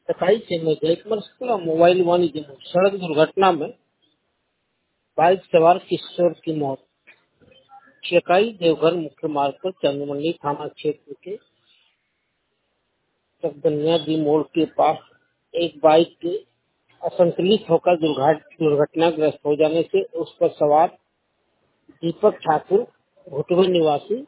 सफाई से में जयकुमार शुक्ला मोबाइल वाणिज्य में सड़क दुर्घटना में बाइक सवार किशोर की मौत। चकाई देवघर मुख्य मार्ग पर चंद्रमंडी थाना क्षेत्र के चकदनिया दी मोड़ के पास एक बाइक के असंतुलित होकर दुर्घटनाग्रस्त हो जाने से उस पर सवार दीपक ठाकुर घुटवे निवासी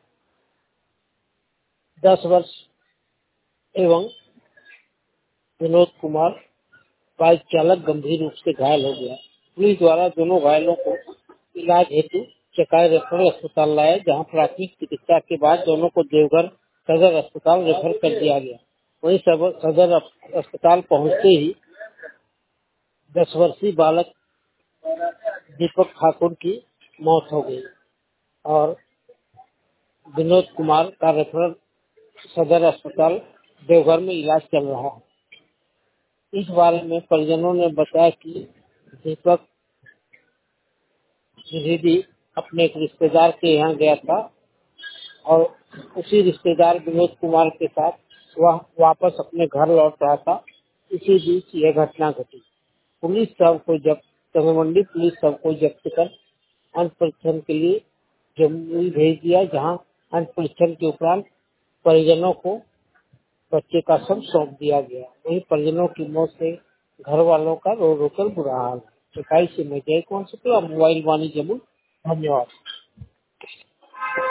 10 वर्ष एवं विनोद कुमार बाइक चालक गंभीर रूप से घायल हो गया। पुलिस द्वारा दोनों घायलों को इलाज हेतु चकाई रेफरल अस्पताल लाया, जहां प्राथमिक चिकित्सा के बाद दोनों को देवघर सदर अस्पताल रेफर कर दिया गया। वहीं सदर अस्पताल पहुंचते ही 10 वर्षीय बालक दीपक ठाकुर की मौत हो गई और विनोद कुमार का रेफरल सदर अस्पताल देवघर में इलाज चल रहा है। इस बारे में परिजनों ने बताया कि दीपक द्विवेदी अपने एक रिश्तेदार के यहाँ गया था और उसी रिश्तेदार विनोद कुमार के साथ वह वापस अपने घर लौट रहा था। इसी बीच यह घटना घटी। पुलिस शव को जब्त चंद्रमंडी पुलिस शव को जब्त कर अंत परीक्षण के लिए जमुई भेज दिया, जहां अंत परीक्षण के उपरांत परिजनों को बच्चे का शव सौंप दिया गया। वहीं परिजनों की मौत से घर वालों का रो रो कर बुरा हाल है। 27 से मैं जयकुमार शुक्ला मोबाइल वाणिज्य। धन्यवाद।